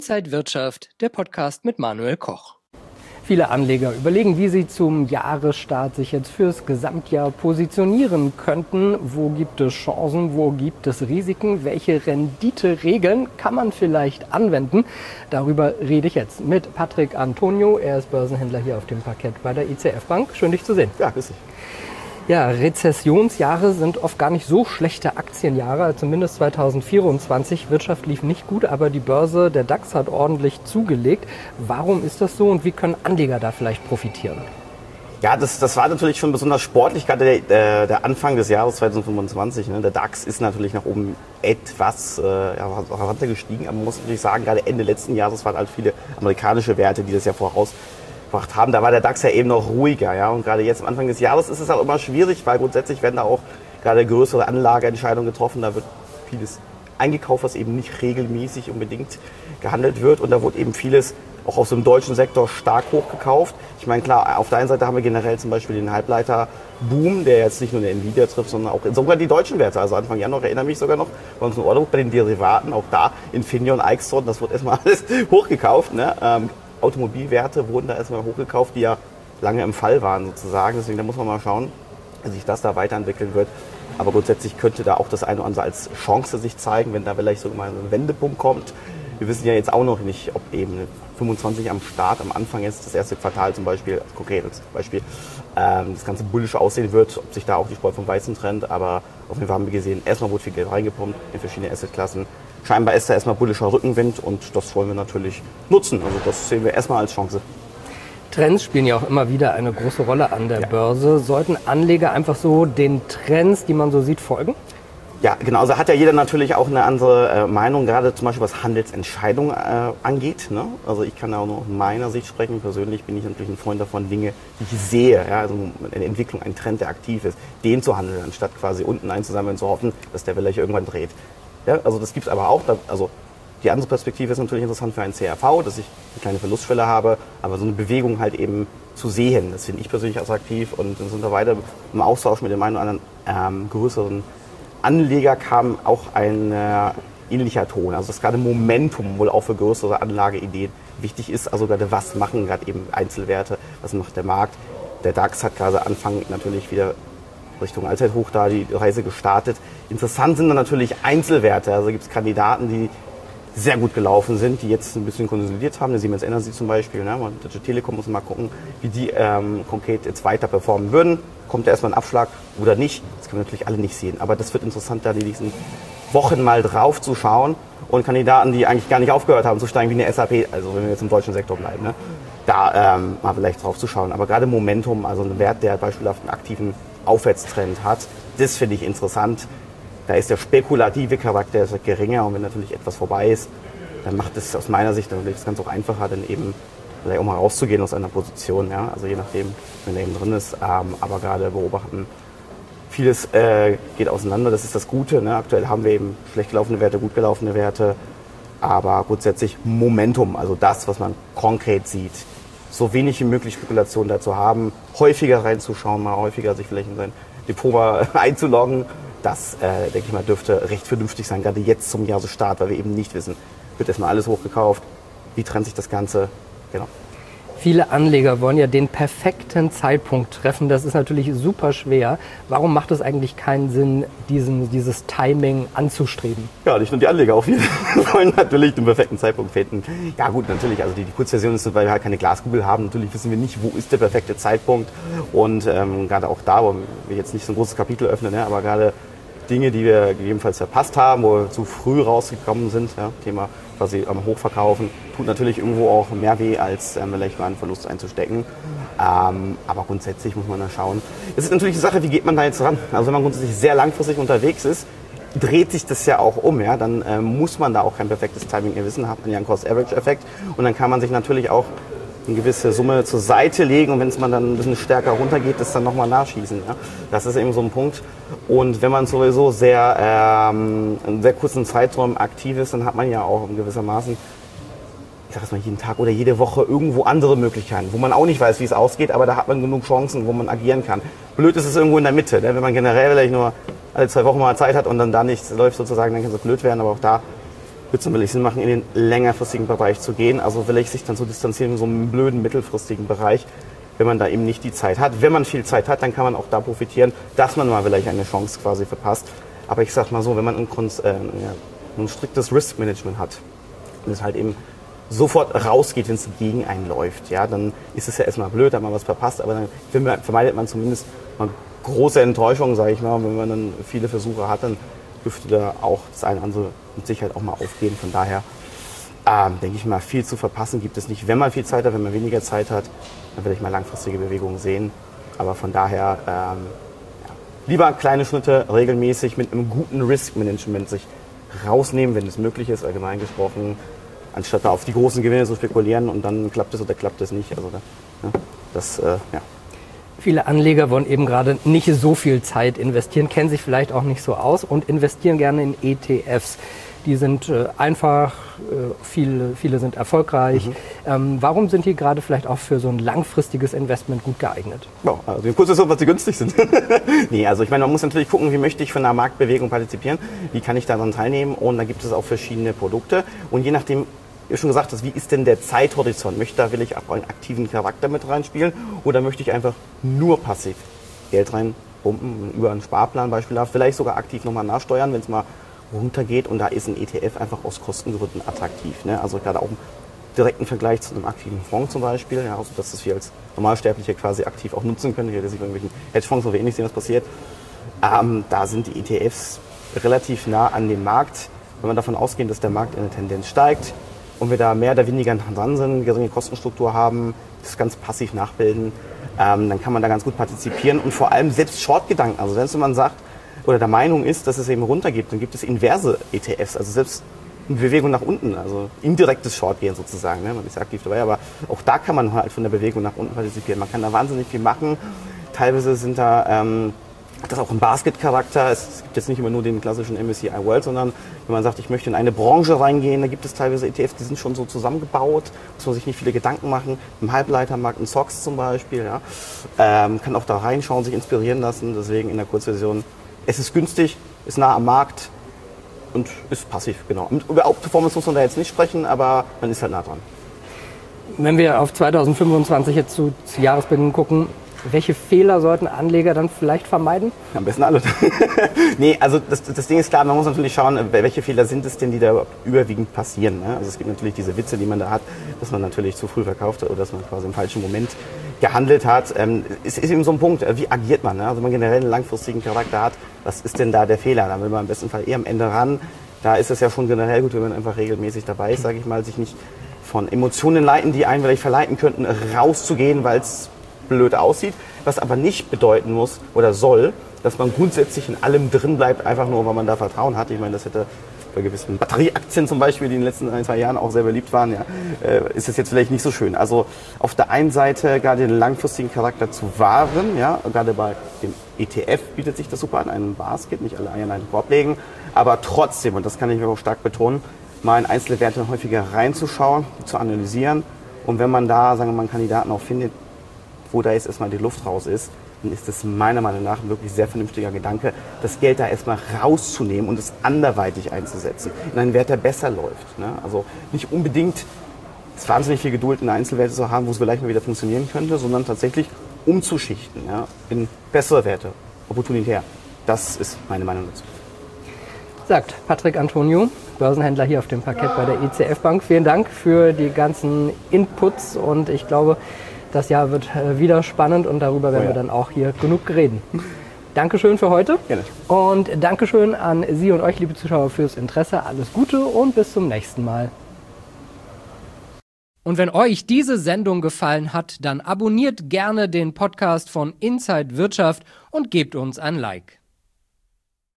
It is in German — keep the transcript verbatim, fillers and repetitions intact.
Inside Wirtschaft, der Podcast mit Manuel Koch. Viele Anleger überlegen, wie sie zum Jahresstart sich jetzt fürs Gesamtjahr positionieren könnten. Wo gibt es Chancen, wo gibt es Risiken? Welche Renditeregeln kann man vielleicht anwenden? Darüber rede ich jetzt mit Patrick Antonio. Er ist Börsenhändler hier auf dem Parkett bei der I C F Bank. Schön, dich zu sehen. Ja, grüß dich. Ja, Rezessionsjahre sind oft gar nicht so schlechte Aktienjahre, zumindest zweitausendvierundzwanzig. Wirtschaft lief nicht gut, aber die Börse, der DAX hat ordentlich zugelegt. Warum ist das so und wie können Anleger da vielleicht profitieren? Ja, das, das war natürlich schon besonders sportlich, gerade der, der, der Anfang des Jahres zweitausendfünfundzwanzig. Ne? Der DAX ist natürlich nach oben etwas äh, ja, rasanter gestiegen, aber man muss natürlich sagen, gerade Ende letzten Jahres waren halt viele amerikanische Werte, die das ja voraus haben. Da war der DAX ja eben noch ruhiger. Ja? Und gerade jetzt am Anfang des Jahres ist es auch immer schwierig, weil grundsätzlich werden da auch gerade größere Anlageentscheidungen getroffen. Da wird vieles eingekauft, was eben nicht regelmäßig unbedingt gehandelt wird. Und da wird eben vieles auch aus dem deutschen Sektor stark hochgekauft. Ich meine, klar, auf der einen Seite haben wir generell zum Beispiel den Halbleiter-Boom, der jetzt nicht nur der Nvidia trifft, sondern auch sogar die deutschen Werte. Also Anfang Januar, erinnere mich sogar noch, bei uns in Ordnung, bei den Derivaten, auch da Infineon, Eichstron, das wird erstmal alles hochgekauft. Ne? Ähm, Automobilwerte wurden da erstmal hochgekauft, die ja lange im Fall waren sozusagen. Deswegen da muss man mal schauen, wie sich das da weiterentwickeln wird. Aber grundsätzlich könnte da auch das eine oder andere als Chance sich zeigen, wenn da vielleicht so mal ein Wendepunkt kommt. Wir wissen ja jetzt auch noch nicht, ob eben fünfundzwanzig am Start, am Anfang jetzt das erste Quartal zum Beispiel, konkret als Beispiel, ähm, das Ganze bullisch aussehen wird, ob sich da auch die Spreu vom Weizen trennt. Aber auf jeden Fall haben wir gesehen, erstmal wurde viel Geld reingepumpt in verschiedene Assetklassen. Scheinbar ist da erstmal bullischer Rückenwind und das wollen wir natürlich nutzen. Also das sehen wir erstmal als Chance. Trends spielen ja auch immer wieder eine große Rolle an der ja. Börse. Sollten Anleger einfach so den Trends, die man so sieht, folgen? Ja, genau. Also hat ja jeder natürlich auch eine andere äh, Meinung, gerade zum Beispiel was Handelsentscheidungen äh, angeht. Ne? Also ich kann auch nur aus meiner Sicht sprechen. Persönlich bin ich natürlich ein Freund davon, Dinge, die ich sehe, ja, also eine Entwicklung, ein Trend, der aktiv ist, den zu handeln, anstatt quasi unten einzusammeln und zu hoffen, dass der vielleicht irgendwann dreht. Ja, also das gibt es aber auch. Also die andere Perspektive ist natürlich interessant für einen C R V, dass ich eine kleine Verlustschwelle habe, aber so eine Bewegung halt eben zu sehen, das finde ich persönlich attraktiv. Und dann sind wir weiter im Austausch mit dem einen oder anderen ähm, größeren Anleger kam auch ein äh, ähnlicher Ton. Also dass gerade Momentum wohl auch für größere Anlageideen wichtig ist. Also gerade was machen gerade eben Einzelwerte, was macht der Markt. Der DAX hat gerade Anfang natürlich wieder Richtung Allzeithoch da die Reise gestartet. Interessant sind dann natürlich Einzelwerte. Also gibt es Kandidaten, die sehr gut gelaufen sind, die jetzt ein bisschen konsolidiert haben. Der Siemens Energy zum Beispiel. Ne? Deutsche Telekom muss man mal gucken, wie die ähm, konkret jetzt weiter performen würden. Kommt da erstmal ein Abschlag oder nicht? Das können wir natürlich alle nicht sehen. Aber das wird interessant, da die nächsten Wochen mal drauf zu schauen. Und Kandidaten, die eigentlich gar nicht aufgehört haben zu steigen, wie eine S A P, also wenn wir jetzt im deutschen Sektor bleiben, ne? da ähm, mal vielleicht drauf zu schauen. Aber gerade Momentum, also ein Wert, der beispielhaft einen aktiven Aufwärtstrend hat, das finde ich interessant. Da ist der spekulative Charakter geringer und wenn natürlich etwas vorbei ist, dann macht es aus meiner Sicht natürlich das Ganze auch einfacher, dann eben vielleicht auch mal rauszugehen aus einer Position. Ja? Also je nachdem, wenn er eben drin ist, ähm, aber gerade beobachten, vieles äh, geht auseinander, das ist das Gute. Ne? Aktuell haben wir eben schlecht gelaufene Werte, gut gelaufene Werte, aber grundsätzlich Momentum, also das, was man konkret sieht. So wenig wie möglich Spekulation dazu haben, häufiger reinzuschauen, mal häufiger sich vielleicht in sein Depot mal einzuloggen. Das, äh, denke ich mal, dürfte recht vernünftig sein, gerade jetzt zum Jahresstart, weil wir eben nicht wissen, wird erstmal alles hochgekauft, wie trennt sich das Ganze, genau. Viele Anleger wollen ja den perfekten Zeitpunkt treffen. Das ist natürlich super schwer. Warum macht es eigentlich keinen Sinn, diesen, dieses Timing anzustreben? Ja, nicht nur die Anleger, auch wir wollen natürlich den perfekten Zeitpunkt finden. Ja gut, natürlich, also die, die Kurzversion ist, weil wir halt keine Glaskugel haben. Natürlich wissen wir nicht, wo ist der perfekte Zeitpunkt. Und ähm, gerade auch da, wo wir jetzt nicht so ein großes Kapitel öffnen, ne, aber gerade Dinge, die wir gegebenenfalls verpasst haben, wo wir zu früh rausgekommen sind, ja, Thema quasi am Hochverkaufen, tut natürlich irgendwo auch mehr weh, als ähm, vielleicht mal einen Verlust einzustecken. Ähm, aber grundsätzlich muss man da schauen. Es ist natürlich die Sache, wie geht man da jetzt ran? Also wenn man grundsätzlich sehr langfristig unterwegs ist, dreht sich das ja auch um. Ja? Dann ähm, muss man da auch kein perfektes Timing erwissen, hat man ja einen Cost-Average-Effekt. Und dann kann man sich natürlich auch eine gewisse Summe zur Seite legen und wenn es mal dann ein bisschen stärker runtergeht, das dann nochmal nachschießen. Ja? Das ist eben so ein Punkt. Und wenn man sowieso sehr, ähm, in sehr kurzen Zeitraum aktiv ist, dann hat man ja auch in gewissermaßen, ich sag jetzt mal jeden Tag oder jede Woche irgendwo andere Möglichkeiten, wo man auch nicht weiß, wie es ausgeht, aber da hat man genug Chancen, wo man agieren kann. Blöd ist es irgendwo in der Mitte, ne? Wenn man generell vielleicht nur alle zwei Wochen mal Zeit hat und dann da nichts läuft sozusagen, dann kann es blöd werden, aber auch da wird es natürlich Sinn machen, in den längerfristigen Bereich zu gehen. Also will ich sich dann so distanzieren in so einem blöden mittelfristigen Bereich, wenn man da eben nicht die Zeit hat. Wenn man viel Zeit hat, dann kann man auch da profitieren, dass man mal vielleicht eine Chance quasi verpasst. Aber ich sag mal so, wenn man ein, äh, ja, ein striktes Risk-Management hat und es halt eben sofort rausgeht, wenn es gegen einen läuft, ja, dann ist es ja erstmal blöd, da hat man was verpasst, aber dann vermeidet man zumindest mal große Enttäuschungen, sage ich mal. Wenn man dann viele Versuche hat, dann dürfte da auch das eine oder andere mit Sicherheit auch mal aufgehen. Von daher ähm, denke ich mal, viel zu verpassen gibt es nicht. Wenn man viel Zeit hat, wenn man weniger Zeit hat, dann werde ich mal langfristige Bewegungen sehen. Aber von daher ähm, ja, lieber kleine Schritte regelmäßig mit einem guten Risk-Management sich rausnehmen, wenn es möglich ist, allgemein gesprochen, anstatt da auf die großen Gewinne zu spekulieren und dann klappt es oder klappt es nicht. Also da, ja, das, äh, ja. Viele Anleger wollen eben gerade nicht so viel Zeit investieren, kennen sich vielleicht auch nicht so aus und investieren gerne in E T Fs. Die sind äh, einfach, äh, viele, viele sind erfolgreich. Mhm. Ähm, warum sind die gerade vielleicht auch für so ein langfristiges Investment gut geeignet? Ja, also die Kurse sind, was sie günstig sind. Nee, also ich meine, man muss natürlich gucken, wie möchte ich von einer Marktbewegung partizipieren, wie kann ich daran teilnehmen, und da gibt es auch verschiedene Produkte und je nachdem, wie schon gesagt hast, wie ist denn der Zeithorizont? Möchte da will ich auch einen aktiven Charakter mit reinspielen oder möchte ich einfach nur passiv Geld reinpumpen, über einen Sparplan beispielsweise, vielleicht sogar aktiv nochmal nachsteuern, wenn es mal runtergeht, und da ist ein E T F einfach aus Kostengründen attraktiv. Ne? Also gerade auch im direkten Vergleich zu einem aktiven Fonds zum Beispiel, ja, also dass das wir als Normalsterbliche quasi aktiv auch nutzen können, hier dass ich bei irgendwelchen Hedgefonds, wo wir eh nicht sehen, was passiert. Ähm, da sind die E T Fs relativ nah an dem Markt. Wenn man davon ausgeht, dass der Markt in der Tendenz steigt, und wir da mehr oder weniger dran sind, geringe Kostenstruktur haben, das ganz passiv nachbilden, ähm, dann kann man da ganz gut partizipieren und vor allem selbst Short-Gedanken. Also selbst wenn man sagt oder der Meinung ist, dass es eben runtergeht, dann gibt es inverse E T Fs, also selbst eine Bewegung nach unten, also indirektes Short-Gehen sozusagen. Ne? Man ist ja aktiv dabei, aber auch da kann man halt von der Bewegung nach unten partizipieren. Man kann da wahnsinnig viel machen. Teilweise sind da ähm, das auch ein Basket-Charakter. Es gibt jetzt nicht immer nur den klassischen M S C I World, sondern wenn man sagt, ich möchte in eine Branche reingehen, da gibt es teilweise E T Fs, die sind schon so zusammengebaut, muss man sich nicht viele Gedanken machen. Im Halbleitermarkt, ein S O X zum Beispiel, ja. ähm, kann auch da reinschauen, sich inspirieren lassen. Deswegen in der Kurzversion, es ist günstig, ist nah am Markt und ist passiv, genau. Und über Outperformance muss man da jetzt nicht sprechen, aber man ist halt nah dran. Wenn wir auf zweitausendfünfundzwanzig jetzt zu, zu Jahresbeginn gucken, welche Fehler sollten Anleger dann vielleicht vermeiden? Am besten alle. Nee, also das, das Ding ist klar, man muss natürlich schauen, welche Fehler sind es denn, die da überwiegend passieren. Ne? Also es gibt natürlich diese Witze, die man da hat, dass man natürlich zu früh verkauft hat oder dass man quasi im falschen Moment gehandelt hat. Ähm, es ist eben so ein Punkt, wie agiert man? Ne? Also wenn man generell einen langfristigen Charakter hat, was ist denn da der Fehler? Da will man im besten Fall eher am Ende ran. Da ist es ja schon generell gut, wenn man einfach regelmäßig dabei ist, sage ich mal, sich nicht von Emotionen leiten, die einen vielleicht verleiten könnten, rauszugehen, weil es blöd aussieht, was aber nicht bedeuten muss oder soll, dass man grundsätzlich in allem drin bleibt, einfach nur, weil man da Vertrauen hat. Ich meine, das hätte bei gewissen Batterieaktien zum Beispiel, die in den letzten ein, zwei Jahren auch sehr beliebt waren, ja, äh, ist das jetzt vielleicht nicht so schön. Also auf der einen Seite gerade den langfristigen Charakter zu wahren, ja, gerade bei dem E T F bietet sich das super an, einen Basket, nicht alle Eier in einen Korb legen, aber trotzdem, und das kann ich auch stark betonen, mal in einzelne Werte häufiger reinzuschauen, zu analysieren, und wenn man da, sagen wir mal, einen Kandidaten auch findet, wo da jetzt erstmal die Luft raus ist, dann ist das meiner Meinung nach ein wirklich sehr vernünftiger Gedanke, das Geld da erstmal rauszunehmen und es anderweitig einzusetzen. In einen Wert, der besser läuft. Ne? Also nicht unbedingt wahnsinnig viel Geduld in Einzelwerte zu haben, wo es vielleicht mal wieder funktionieren könnte, sondern tatsächlich umzuschichten, ja, in bessere Werte, opportunitär. Das ist meine Meinung dazu. Sagt Patrick Antonio, Börsenhändler hier auf dem Parkett bei der E C F Bank. Vielen Dank für die ganzen Inputs, und ich glaube, das Jahr wird wieder spannend und darüber werden oh ja. wir dann auch hier genug reden. Dankeschön für heute. Gerne. Und Dankeschön an Sie und euch, liebe Zuschauer, fürs Interesse. Alles Gute und bis zum nächsten Mal. Und wenn euch diese Sendung gefallen hat, dann abonniert gerne den Podcast von Inside Wirtschaft und gebt uns ein Like.